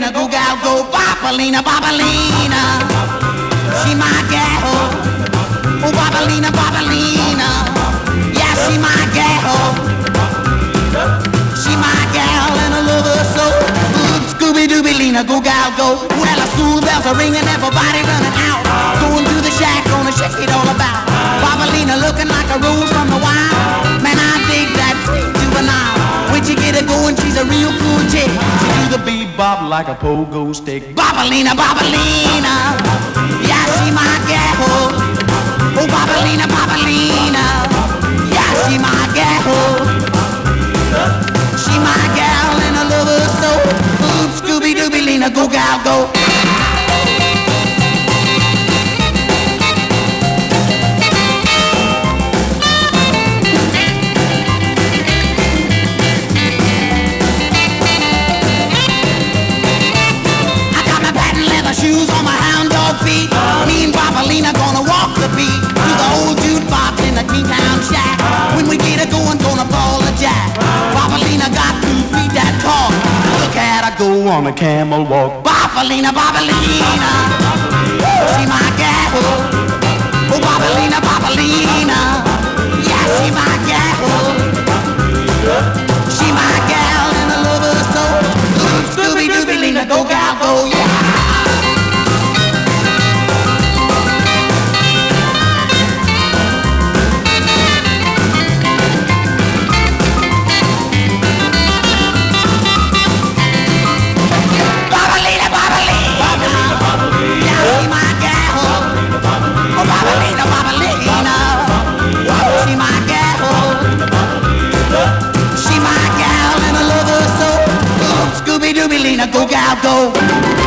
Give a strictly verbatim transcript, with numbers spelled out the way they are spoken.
Lena, go gal, go, Bopalina, Bopalina. She my gal, oh Bopalina, Bopalina. Yeah, she my gal, she my gal, and I love her so. Scooby Dooby Lena, go gal, go. Well, the school bells are ringing, everybody running out, going to the shack, gonna shake it all about. Bopalina looking like a rose from the wild. Man, I dig that sweet juvenile. When she get it going, she's a real cool chick. She do the bebop like a pogo stick. Bopalina, Bopalina. Yeah, she my gal. Oh, Bopalina, Bopalina. Yeah, she my gal. She my gal and I love her so. Ooh, Scooby Dooby Lena, go gal, go. Shoes on my hound dog feet. Me and Bopalina gonna walk the beat to the old jukebox in the King-Town shack. When we get it going, gonna ball the jack. Bopalina got two feet that talk. Look at her go on a camel walk. Bopalina, Bopalina. She my gal. Oh, Bopalina, Bopalina. Yeah, she my gal. She my gal and I love her so. Scooby Dooby Lena, go gal, go, yeah. Go gal, go.